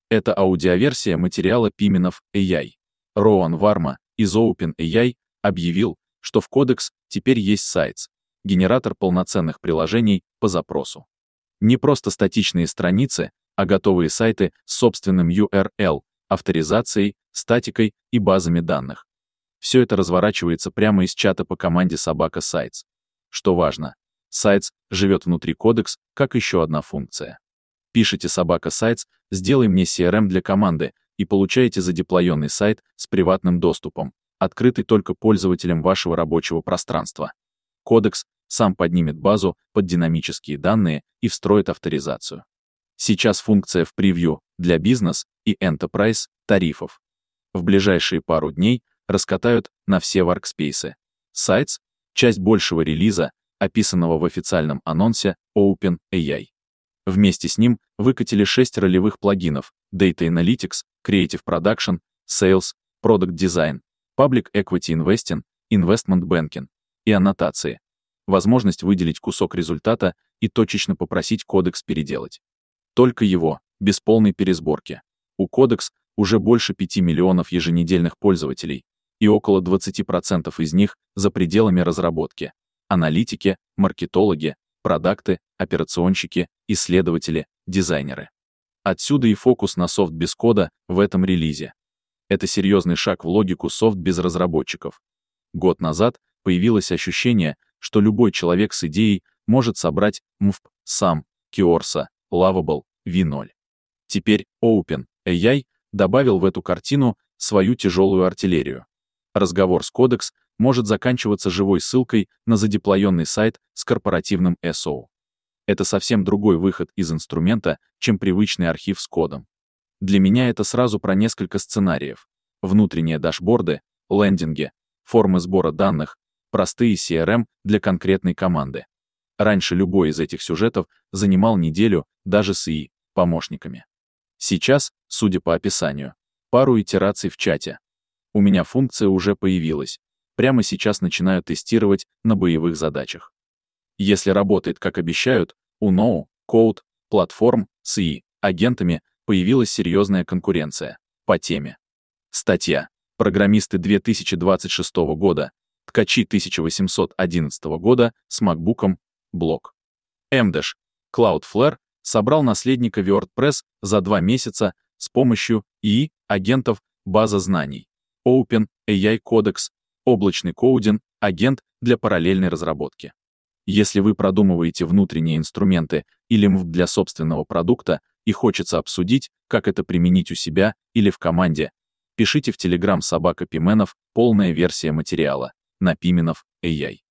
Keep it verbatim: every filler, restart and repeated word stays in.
Это аудиоверсия материала Pimenov эй ай. Роуан Варма из OpenAI объявил, что в Codex теперь есть Sites, генератор полноценных приложений по запросу. Не просто статичные страницы, а готовые сайты с собственным ю ар эл, авторизацией, статикой и базами данных. Все это разворачивается прямо из чата по команде собака Sites. Что важно, Sites живет внутри Codex как еще одна функция. Пишите собака Sites, сделай мне си ар эм для команды, и получаете задеплоенный сайт с приватным доступом, открытый только пользователям вашего рабочего пространства. Codex сам поднимет базу под динамические данные и встроит авторизацию. Сейчас функция в превью для бизнес и Enterprise тарифов. В ближайшие пару дней раскатают на все воркспейсы. Sites — часть большего релиза, описанного в официальном анонсе OpenAI. Вместе с ним выкатили шесть ролевых плагинов: Data Analytics, Creative Production, Sales, Product Design, Public Equity Investing, Investment Banking и аннотации. Возможность выделить кусок результата и точечно попросить Codex переделать. Только его, без полной пересборки. У Codex уже больше пяти миллионов еженедельных пользователей, и около двадцати процентов из них за пределами разработки. Аналитики, маркетологи, продакты, операционщики, исследователи, дизайнеры. Отсюда и фокус на софт без кода в этом релизе. Это серьезный шаг в логику софт без разработчиков. Год назад появилось ощущение, что любой человек с идеей может собрать эм эф пи сам, Kiorsо, Lovable, ви ноль. Теперь OpenAI добавил в эту картину свою тяжелую артиллерию. Разговор с Codex может заканчиваться живой ссылкой на задеплоенный сайт с корпоративным эс о. Это совсем другой выход из инструмента, чем привычный архив с кодом. Для меня это сразу про несколько сценариев. Внутренние дашборды, лендинги, формы сбора данных, простые си ар эм для конкретной команды. Раньше любой из этих сюжетов занимал неделю, даже с и и-помощниками. Сейчас, судя по описанию, пару итераций в чате. У меня функция уже появилась. Прямо сейчас начинаю тестировать на боевых задачах. Если работает, как обещают, у ноу, Code, платформ с и и-агентами появилась серьезная конкуренция по теме. Статья. Программисты две тысячи двадцать шестого года, ткачи тысяча восемьсот одиннадцатого года с макбуком, блог. Mdash. Cloudflare собрал наследника WordPress за два месяца с помощью и и-агентов, база знаний. OpenAI Codex. Облачный коудинг, агент для параллельной разработки. Если вы продумываете внутренние инструменты или эм эф пи для собственного продукта и хочется обсудить, как это применить у себя или в команде, пишите в Telegram собака Pimenov, полная версия материала на Pimenov эй ай.